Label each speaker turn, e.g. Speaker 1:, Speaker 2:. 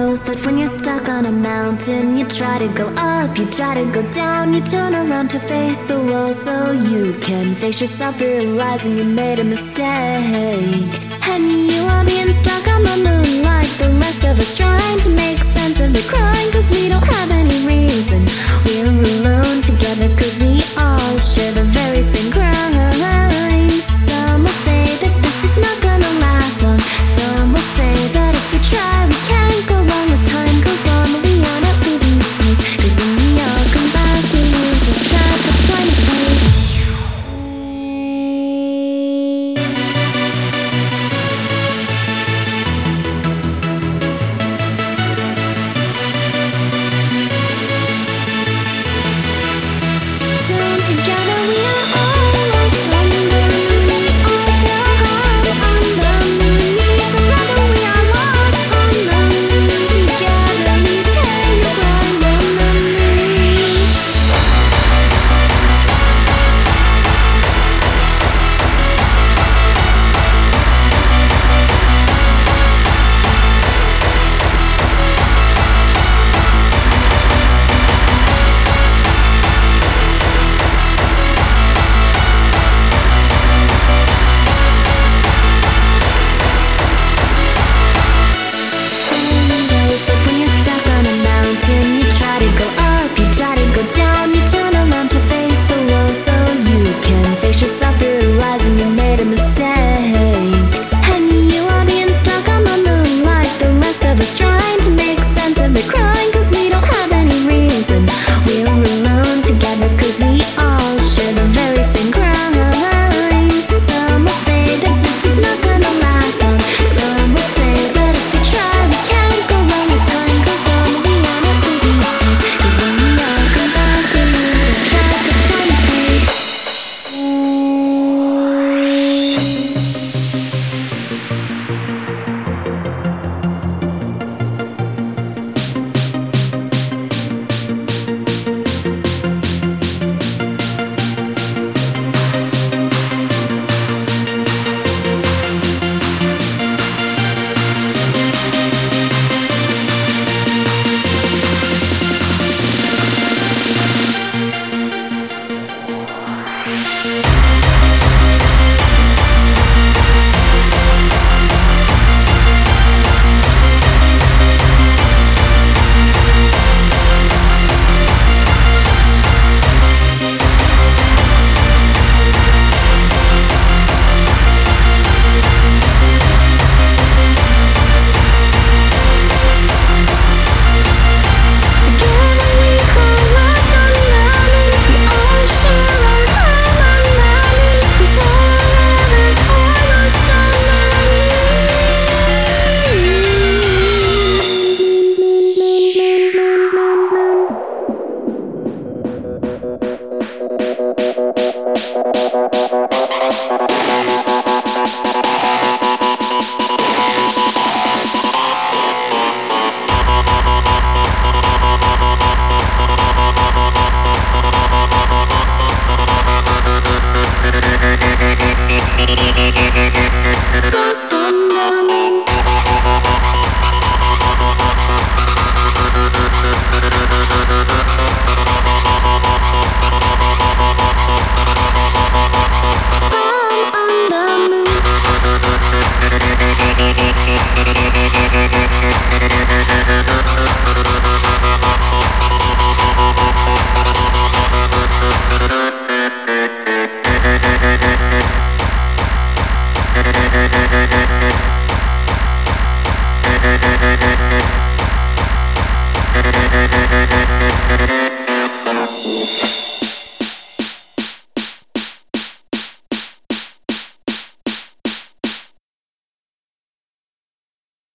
Speaker 1: knows that when you're stuck on a mountain, you try to go up, you try to go down, you turn around to face the wall so you can face yourself, realizing you made a mistake. And you are being stuck on the moon like the rest of us, trying to make sense of it, crying cause we don't have any reason. We're alone together cause we all share the very same crime. Some will say that this is not gonna last long. Some will say that if we try we can't go wrong as time goes on. But we are not leaving this place, cause when we all come back we lose the track of time and place. Together we are almost on the moon. We all shall hide on the moon. Forever we are lost on the moon. Together we can climb on the moon.